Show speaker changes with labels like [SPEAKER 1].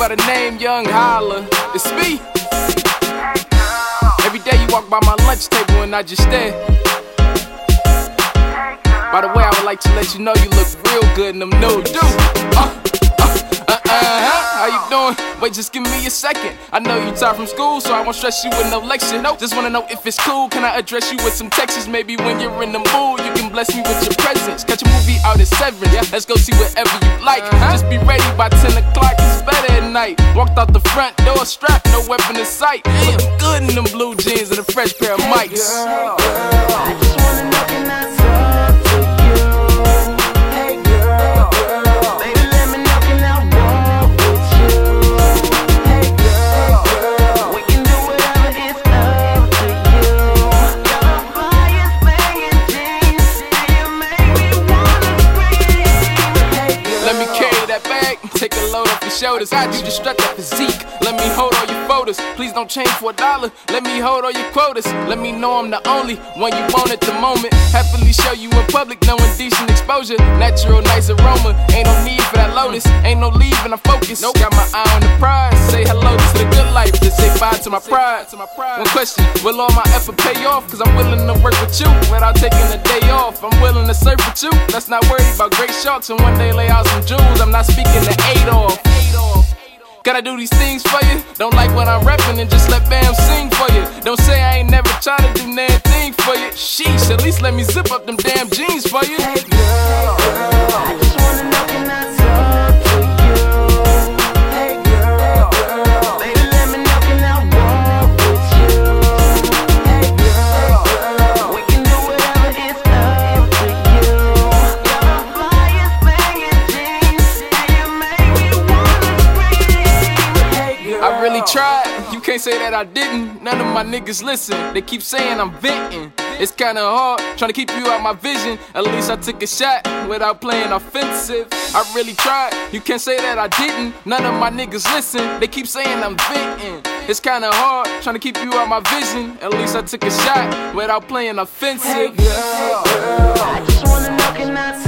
[SPEAKER 1] by the name Young Holla. It's me. Every day you walk by my lunch table and I just stare. By the way, I would like to let you know you look real good in them nudes. How you doing? Wait, just give me a second. I know you tired from school, so I won't stress you with no lecture. Nope. Just wanna know if it's cool. Can I address you with some texts? Maybe when you're in the mood, you can bless me with your presence. Catch a movie out at 7. Yeah. Let's go see whatever you like. Just be ready by 10 o'clock. It's better at night. Walked out the front door, strapped, no weapon in sight. Looking good in them blue jeans and a fresh pair of mics.
[SPEAKER 2] Girl, I just wanna know, can I talk to you? Hey girl, baby, let me know, can I walk with you? Hey girl, we can do whatever, it's up to you. You're the flyest thing in jeans, and you make me wanna scream. Hey girl,
[SPEAKER 1] Let me carry that bag, take a load off your shoulders. I do just strut that physique. Let me hold all your photos. Please don't change for $1. Let me hold all your quotas. Let me know I'm the only one you want at the moment. Happily show you in public, no indecent exposure. Natural, nice aroma. Ain't no need for that lotus. Ain't no leave and I'm focused. Nope. Got my eye on the prize. Say hello to the good life. Just say bye to my pride. One question, will all my effort pay off? Cause I'm willing to work with you without taking a day off. I'm willing to surf with you. Let's not worry about great sharks and one day lay out some jewels. I'm not speaking to Adolf. Gotta do these things for you. Don't like when I'm rapping and just let Bam sing for you. Don't say I ain't never trying to do nothing for you. Sheesh, at least let me zip up them damn jeans for you.
[SPEAKER 2] hey girl, I just wanna know, can I talk to you? Hey girl, baby, let me know, can I walk with you? Hey girl, we can do whatever, it's up to you. You're the flyest thing in jeans, and you make me wanna scream. Hey girl,
[SPEAKER 1] I really tried, you can't say that I didn't. None of my niggas listen, they keep saying I'm venting. It's kinda hard, trying to keep you out my vision. At least I took a shot without playing offensive. I really tried, you can't say that I didn't. None of my niggas listen, they keep saying I'm venting. It's kinda hard, trying to keep you out my vision. At least I took a shot without playing offensive.
[SPEAKER 2] hey girl, I just wanna know, can I